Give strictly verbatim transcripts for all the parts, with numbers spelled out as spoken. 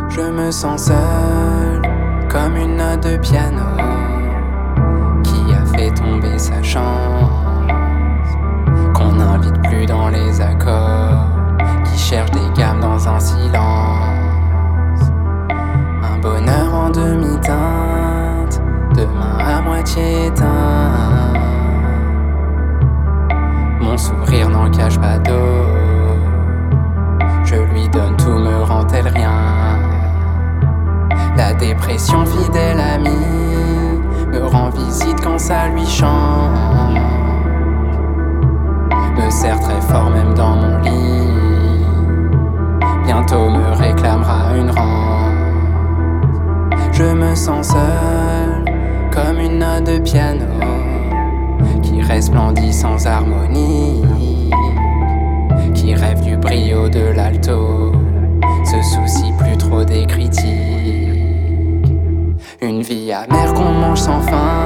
Je me sens seul, comme une note de piano qui a fait tomber sa chance, qu'on n'invite plus dans les accords, qui cherche des gammes dans un silence. Un bonheur en demi-teinte, demain à moitié éteint. Mon sourire n'en cache pas d'eau, je lui donne tout, me rend-elle rien? La dépression, fidèle amie, me rend visite quand ça lui chante. Me serre très fort même dans mon lit, bientôt me réclamera une rente. Je me sens seul, comme une note de piano qui resplendit sans harmonie, qui rêve du brio de l'alto, se soucie plus trop des critiques. Une vie amère qu'on mange sans faim,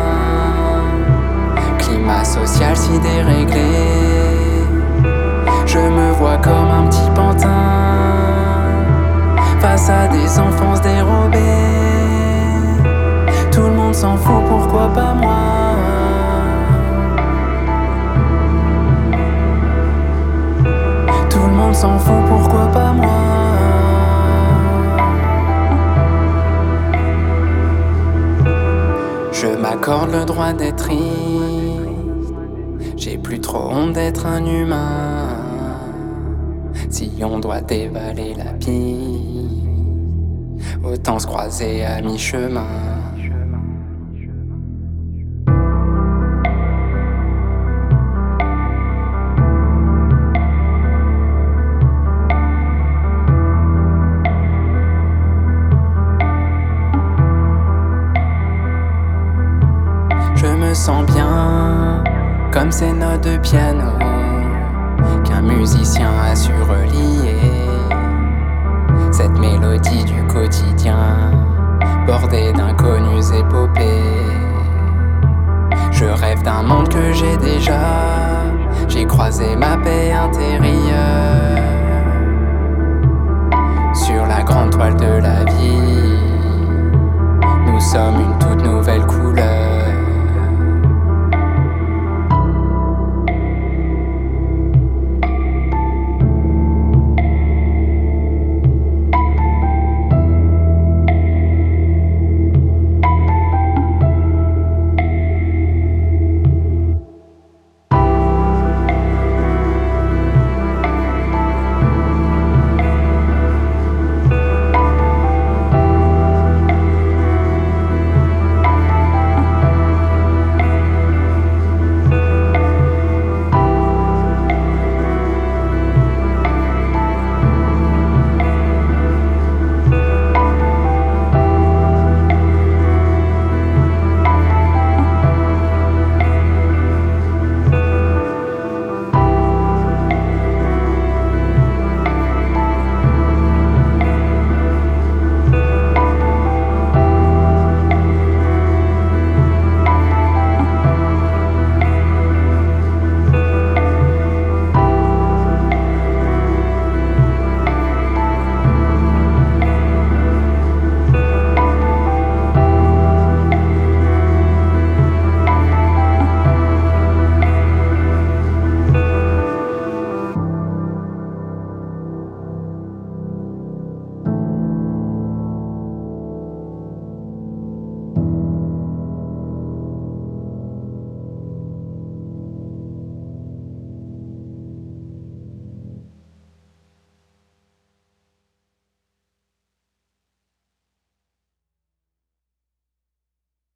climat social si déréglé. Je me vois comme un petit pantin face à des enfances dérobées. Tout le monde s'en fout, pourquoi pas moi? Tout le monde s'en fout, pourquoi pas moi? Je m'accorde le droit d'être triste, j'ai plus trop honte d'être un humain. Si on doit dévaler la piste, autant se croiser à mi-chemin. Je me sens bien, comme ces notes de piano qu'un musicien a su relier. Cette mélodie du quotidien, bordée d'inconnues épopées. Je rêve d'un monde que j'ai déjà, j'ai croisé ma paix intérieure. Sur la grande toile de la vie, nous sommes une